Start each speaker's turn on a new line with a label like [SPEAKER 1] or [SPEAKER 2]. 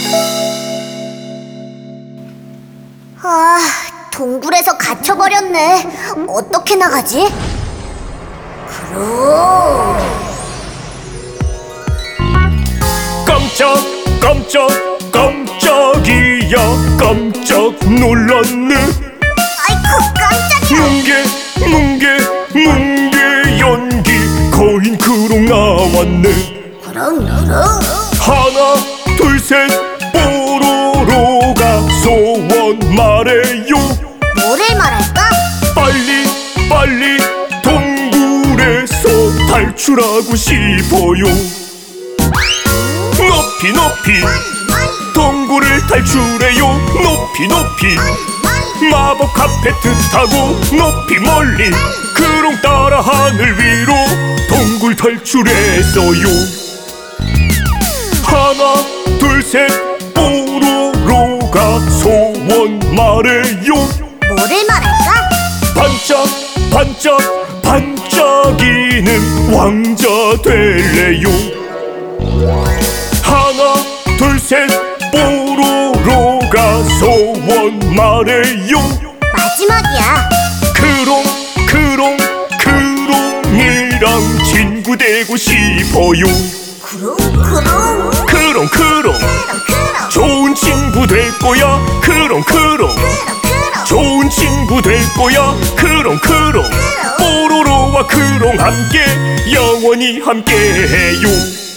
[SPEAKER 1] 아, 동굴에서 갇혀버렸네. 어떻게 나가지? 그럼
[SPEAKER 2] 깜짝이야 깜짝 놀랐네.
[SPEAKER 1] 아이쿠 깜짝이야.
[SPEAKER 2] 뭉게 연기 거인 크롱 나왔네.
[SPEAKER 1] 그럼
[SPEAKER 2] 하나 둘 셋 뽀로로가 소원 말해요.
[SPEAKER 1] 뭐를 말할까?
[SPEAKER 2] 빨리 동굴에서 탈출하고 싶어요. 높이 동굴을 탈출해요. 높이 마법 카페트 타고 높이 멀리 크롱 따라 하늘 위로 동굴 탈출했어요. 하나 둘 셋 뽀로로가 소원 말해요.
[SPEAKER 1] 뭐를 말할까?
[SPEAKER 2] 반짝이는 왕자 될래요. 하나 둘 셋 뽀로로가 소원 말해요.
[SPEAKER 1] 마지막이야.
[SPEAKER 2] 크롱이랑 친구 되고 싶어요. 크롱 좋은 친구 될 거야. 크롱 좋은 친구 될 거야. 크롱 뽀로로와 크롱 함께 영원히 함께해요.